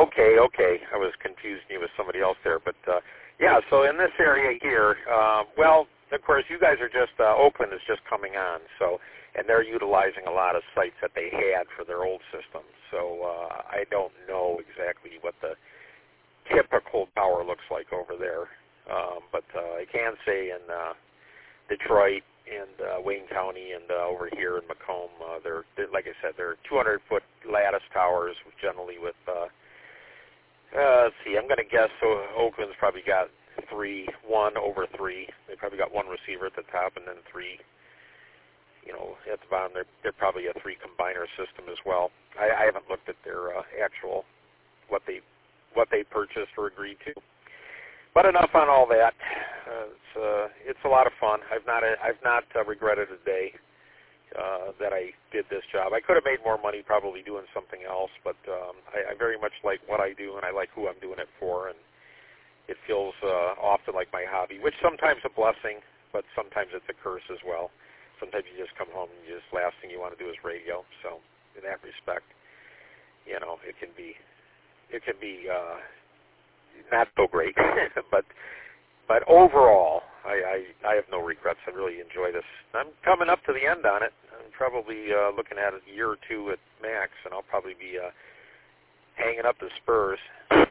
Okay. I was confusing you with somebody else there, but yeah. So in this area here, well, of course, you guys are just Oakland is just coming on, so and they're utilizing a lot of sites that they had for their old systems. So I don't know exactly what the typical tower looks like over there, but I can say in Detroit and Wayne County and over here in Macomb, they're like I said, they're 200-foot lattice towers, generally with. Let's see, I'm going to guess Oakland's probably got 1 over 3. They probably got 1 receiver at the top and then 3, at the bottom. They're probably a 3 combiner system as well. I haven't looked at their actual what they purchased or agreed to. But enough on all that. It's a lot of fun. I've not regretted a day that I did this job. I could have made more money probably doing something else, but I very much like what I do, and I like who I'm doing it for, and it feels often like my hobby, which sometimes a blessing, but sometimes it's a curse as well. Sometimes you just come home and the last thing you want to do is radio. So in that respect, it can be not so great, but overall, I have no regrets. I really enjoy this. I'm coming up to the end on it. I'm probably looking at a year or two at max, and I'll probably be hanging up the spurs.